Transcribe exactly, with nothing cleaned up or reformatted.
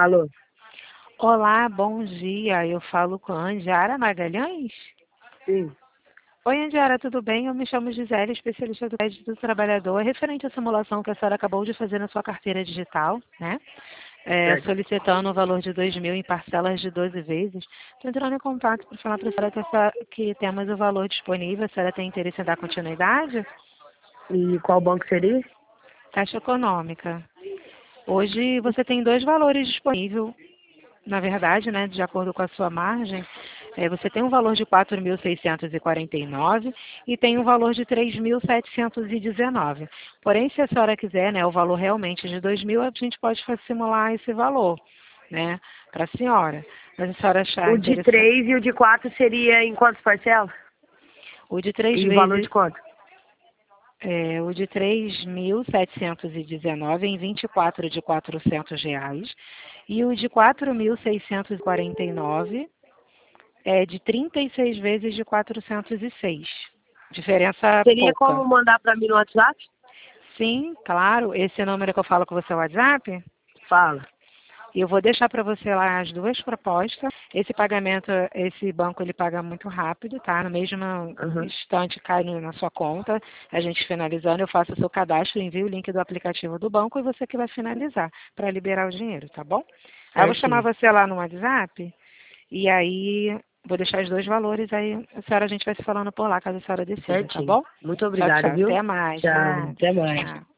Alô? Olá, bom dia. Eu falo com a Andiara Magalhães. Sim. Oi, Andiara, tudo bem? Eu me chamo Gisele, especialista do Crédito do Trabalhador, referente à simulação que a senhora acabou de fazer na sua carteira digital, né? É, Certo. solicitando o valor de dois mil em parcelas de doze vezes. Estou entrando em contato para falar para a senhora que, essa, que temos o valor disponível. A senhora tem interesse em dar continuidade? E qual banco seria? Caixa Econômica. Hoje você tem dois valores disponíveis. Na verdade, né, de acordo com a sua margem, é, você tem um valor de quatro mil seiscentos e quarenta e nove e tem um valor de três mil setecentos e dezenove. Porém, se a senhora quiser, né, o valor realmente de dois mil, a gente pode simular esse valor, né, para a senhora. Mas a senhora achar O de interessante. três e o de quatro seria em quantas parcelas? O de três E o valor vezes, de quanto? é, o de três mil setecentos e dezenove em vinte e quatro de quatrocentos reais e o de quatro mil seiscentos e quarenta e nove é de trinta e seis vezes de quatrocentos e seis. Diferença Seria pouca. como mandar para mim no WhatsApp? Sim, claro. Esse número que eu falo com você é o WhatsApp. Fala. E eu vou deixar para você lá as duas propostas. Esse pagamento, esse banco ele paga muito rápido, tá? No mesmo Uhum. instante cai no- na sua conta. A gente finalizando, eu faço o seu cadastro, envio o link do aplicativo do banco e você que vai finalizar para liberar o dinheiro, tá bom? Aí eu vou chamar Certinho. você lá no WhatsApp e aí vou deixar os dois valores, aí a senhora a gente vai se falando por lá, caso a senhora decida, tá Certinho. bom? Muito Tchau, obrigada, tchau. viu? Até mais. Tchau. Nada. Até mais. Tchau.